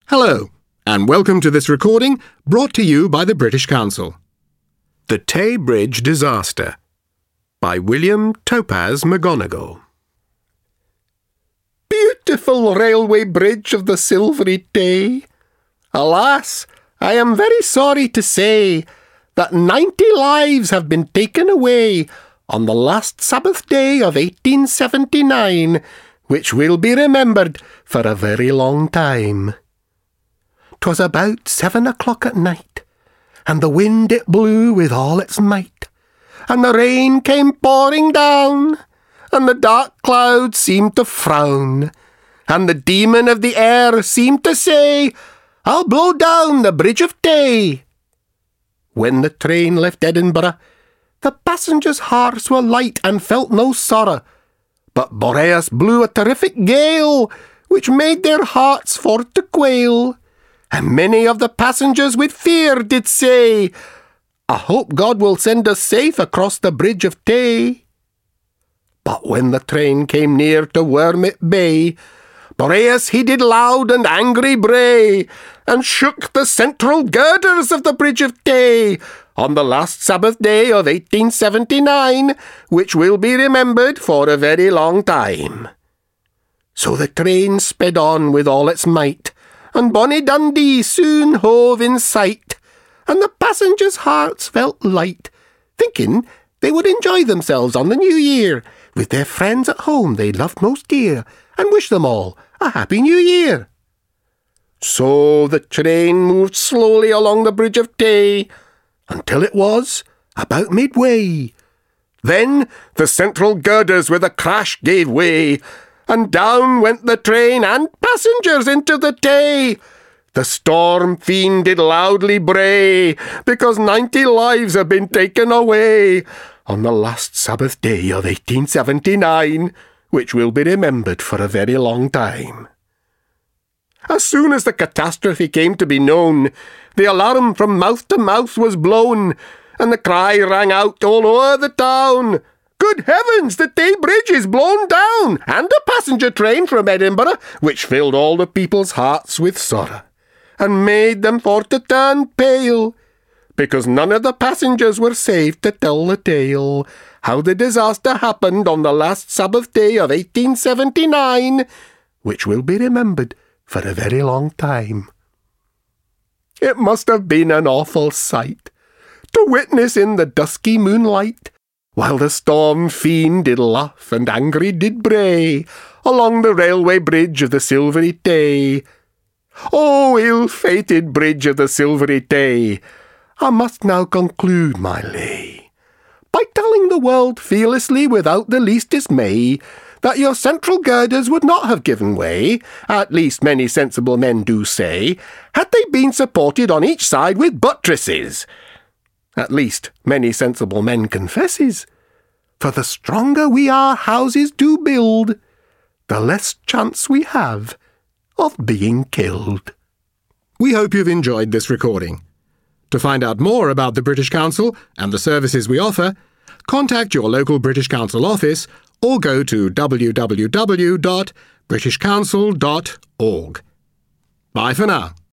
Hello, and welcome to this recording brought to you by the British Council. The Tay Bridge Disaster by William Topaz McGonagall. Beautiful railway bridge of the Silvery Tay. Alas, I am very sorry to say that 90 lives have been taken away on the last Sabbath day of 1879, which will be remembered for a very long time. 'Twas about 7 o'clock at night, and the wind it blew with all its might, and the rain came pouring down, and the dark clouds seemed to frown, and the demon of the air seemed to say, "I'll blow down the Bridge of Tay." When the train left Edinburgh, the passengers' hearts were light and felt no sorrow, but Boreas blew a terrific gale, which made their hearts for to quail. And many of the passengers with fear did say, "I hope God will send us safe across the Bridge of Tay." But when the train came near to Wormit Bay, Boreas he did loud and angry bray, and shook the central girders of the Bridge of Tay on the last Sabbath day of 1879, which will be remembered for a very long time. So the train sped on with all its might, and Bonnie Dundee soon hove in sight, and the passengers' hearts felt light, thinking they would enjoy themselves on the New Year with their friends at home they loved most dear, and wish them all a Happy New Year. So the train moved slowly along the Bridge of Tay until it was about midway. Then the central girders with a crash gave way, and down went the train and passengers into the Tay. The storm fiend did loudly bray, because 90 lives had been taken away on the last Sabbath day of 1879, which will be remembered for a very long time. As soon as the catastrophe came to be known, the alarm from mouth to mouth was blown, and the cry rang out all o'er the town, "Good heavens, the Tay Bridge is blown down, and a passenger train from Edinburgh," which filled all the people's hearts with sorrow, and made them for to turn pale, because none of the passengers were saved to tell the tale, how the disaster happened on the last Sabbath day of 1879, which will be remembered for a very long time. It must have been an awful sight to witness in the dusky moonlight, while the storm fiend did laugh and angry did bray along the railway bridge of the Silvery Tay. O ill-fated Bridge of the Silvery Tay, I must now conclude my lay by telling the world fearlessly without the least dismay that your central girders would not have given way, at least many sensible men do say, had they been supported on each side with buttresses. At least many sensible men confesses, for the stronger we our houses do build, the less chance we have of being killed. We hope you've enjoyed this recording. To find out more about the British Council and the services we offer, contact your local British Council office or go to www.britishcouncil.org. Bye for now.